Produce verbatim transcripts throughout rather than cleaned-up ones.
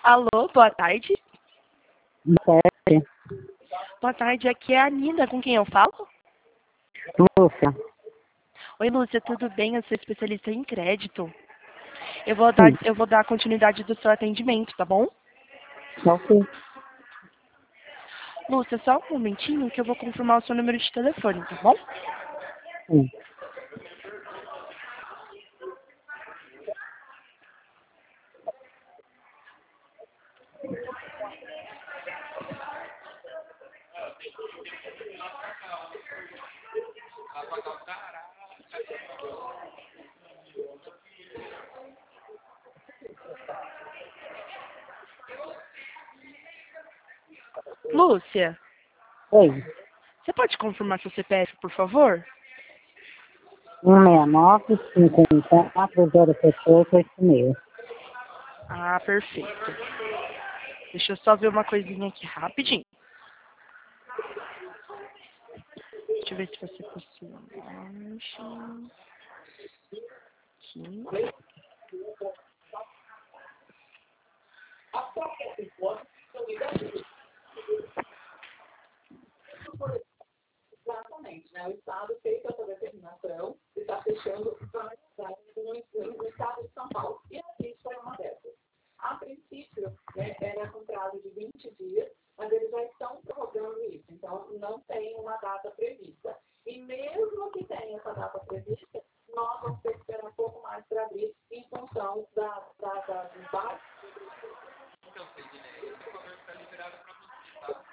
Alô, boa tarde. Boa tarde. Boa tarde, aqui é a Nina, com quem eu falo? Lúcia. Oi, Lúcia, tudo bem? Eu sou especialista em crédito. Eu vou dar, eu vou dar continuidade do seu atendimento, tá bom? Ok. Lúcia, só um momentinho que eu vou confirmar o seu número de telefone, tá bom? Sim. Lúcia, Oi. você pode confirmar seu C P F, por favor? um seis nove, cinco um quatro, zero sete oito, oito seis. Ah, perfeito. Deixa eu só ver uma coisinha aqui rapidinho. Deixa eu ver se você possui. Aqui. Exatamente, né? O Estado fez essa determinação e está fechando várias áreas no, no Estado de São Paulo. E aqui foi uma dessas. A princípio, né, era com prazo de vinte dias, mas eles já estão prorrogando isso. Então, não tem uma data prevista. E mesmo que tenha essa data prevista, nós vamos ter que esperar um pouco mais para abrir em função da, da, da, do baixo. Então, Sidney, esse valor está liberado para você, tá?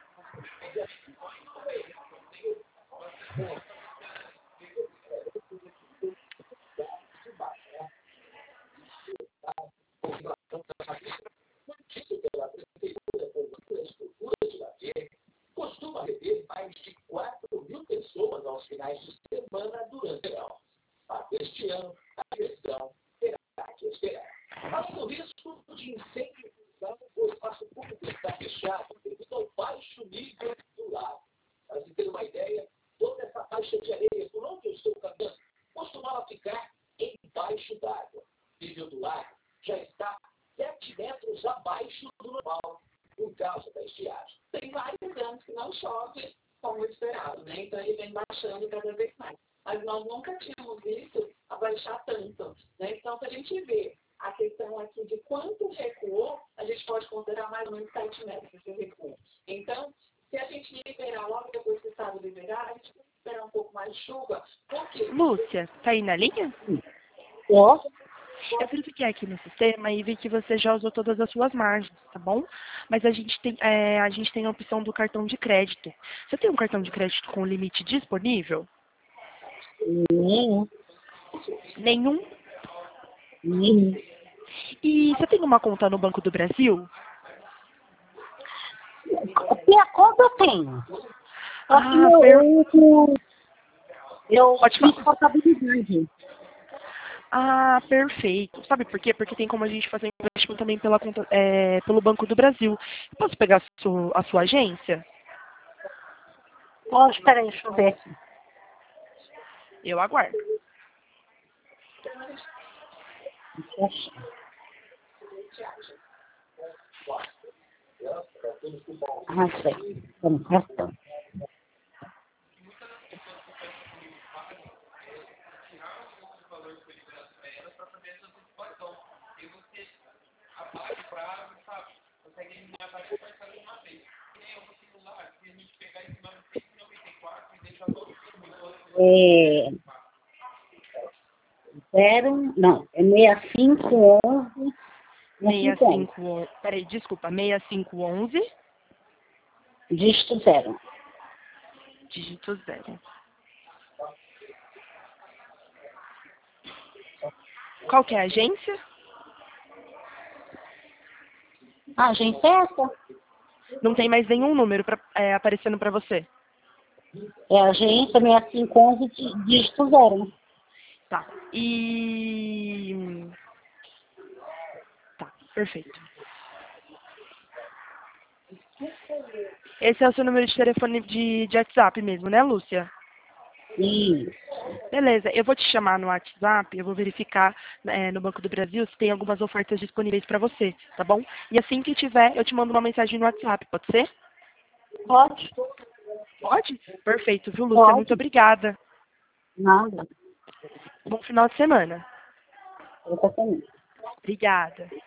Costuma reter mais de quatro mil pessoas aos finais de semana durante o verão. Mas este ano, a questão terá que esperar. Além do risco de incêndio, o espaço público está fechado devido ao baixo nível do lago. Para se ter uma ideia, toda essa faixa de areia por onde eu estou caminhando costumava ficar embaixo d'água. O nível do lago já está sete metros abaixo do normal, por causa da estiagem. Tem vários anos que não chove como esperado, né? Então ele vem baixando cada vez mais. Mas nós nunca tínhamos visto abaixar tanto, né? Então, se a gente vê a questão aqui de quanto recuou, a gente pode considerar mais ou menos sete metros de recuo. Então, se a gente liberar logo depois que o Estado liberar, a gente tem que esperar um pouco mais de chuva. Por quê? Lúcia, tá aí na linha? Ó. Eu verifiquei aqui no sistema e vi que você já usou todas as suas margens, tá bom? Mas a gente tem, é, a gente tem a opção do cartão de crédito. Você tem um cartão de crédito com limite disponível? Nenhum. Nenhum? Nenhum. E você tem uma conta no Banco do Brasil? Minha conta eu tenho. Só que Ah, eu, per... eu, eu Pode fiz falar. contabilidade. Ah, perfeito. Sabe por quê? Porque tem como a gente fazer empréstimo também pela conta, é, pelo Banco do Brasil. Eu posso pegar a sua, a sua agência? Ó, espera aí, deixa eu ver aqui. Eu aguardo. Deixa eu achar. Ah, sei. Tá no cartão. É, zero, não, é seis cinco onze, seis cinco onze, cinco, peraí, desculpa, seis cinco um um, dígito zero. dígito zero. Qual que é a agência? A agência é essa? Não tem mais nenhum número pra, é, aparecendo para você. É a agência seis cinco um um, dí- dígito zero. Tá. E... Tá, perfeito. Esse é o seu número de telefone de, de WhatsApp mesmo, né, Lúcia? Isso. Beleza, eu vou te chamar no WhatsApp, eu vou verificar é, no Banco do Brasil se tem algumas ofertas disponíveis para você, tá bom? E assim que tiver, eu te mando uma mensagem no WhatsApp, pode ser? Pode, Pode? Perfeito, viu, Lúcia? Muito pode. obrigada. Nada. Bom final de semana. Eu tô feliz. Obrigada.